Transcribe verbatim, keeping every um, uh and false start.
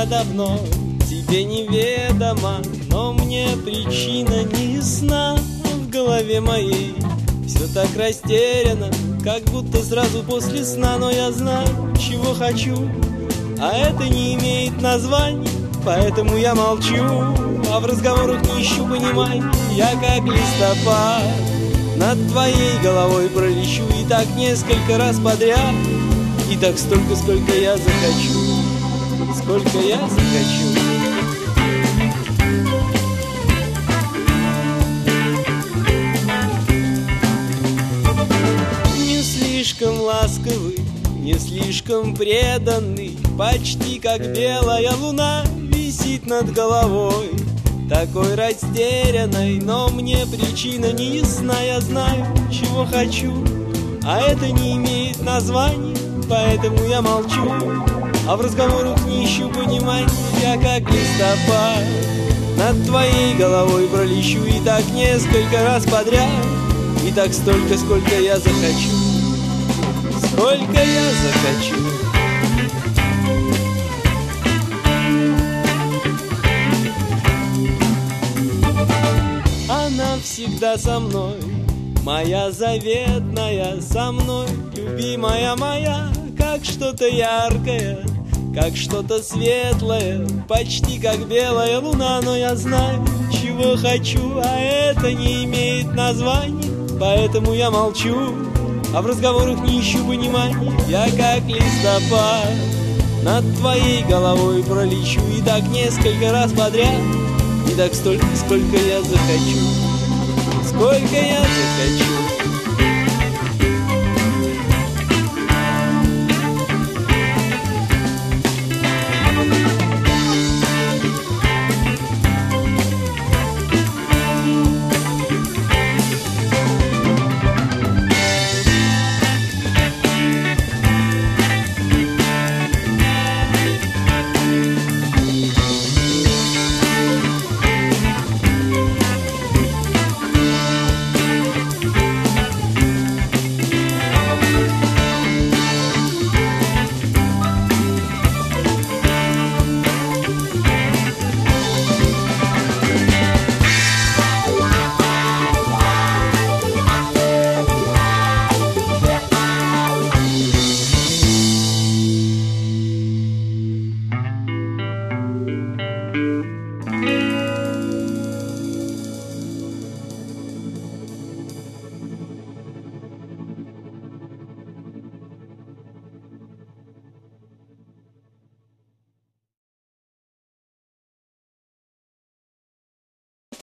уже давно тебе неведома, но мне причина не ясна. В голове моей все так растеряно, как будто сразу после сна. Но я знаю, чего хочу, а это не имеет названия, поэтому я молчу, а в разговорах не ищу понимания. Я как листопад над твоей головой пролечу, и так несколько раз подряд, и так столько, сколько я захочу, сколько я захочу. Не слишком ласковый, не слишком преданный, почти как белая луна висит над головой, такой растерянной, но мне причина не ясна. Я знаю, чего хочу, а это не имеет названия, поэтому я молчу, а в разговорах не ищу понимания. Я как листопад над твоей головой пролечу, и так несколько раз подряд, и так столько, сколько я захочу, сколько я захочу. Она всегда со мной, моя заветная, со мной, любимая моя, как что-то яркое, как что-то светлое, почти как белая луна. Но я знаю, чего хочу, а это не имеет названия, поэтому я молчу, а в разговорах не ищу понимания. Я как листопад над твоей головой пролечу, и так несколько раз подряд, и так столько, сколько я захочу, сколько я захочу.